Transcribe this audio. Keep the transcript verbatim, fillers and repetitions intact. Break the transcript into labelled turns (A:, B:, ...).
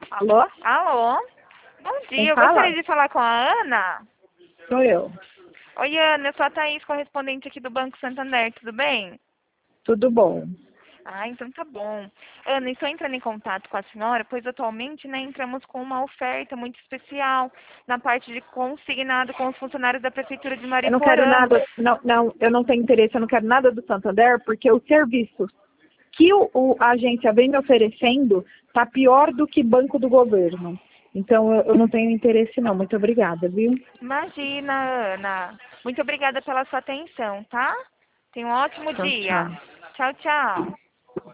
A: Alô?
B: Alô? Bom
A: Quem
B: dia, eu
A: fala?
B: gostaria de falar com a Ana.
A: Sou eu.
B: Oi, Ana, eu sou a Thaís, correspondente aqui do Banco Santander, tudo bem?
A: Tudo bom?
B: Ah, então tá bom. Ana, estou entrando em contato com a senhora, pois atualmente, né, entramos com uma oferta muito especial na parte de consignado com os funcionários da Prefeitura de
A: Eu não quero
B: Mariporã.
A: nada, não, não, eu não tenho interesse, eu não quero nada do Santander, porque o serviço que o, o- a agência vem me oferecendo está pior do que banco do governo. Então eu, eu não tenho interesse não. Muito obrigada, viu?
B: Imagina, Ana. Muito obrigada pela sua atenção, tá? Tenha um ótimo
A: Tchau,
B: dia.
A: tchau.
B: Tchau, tchau.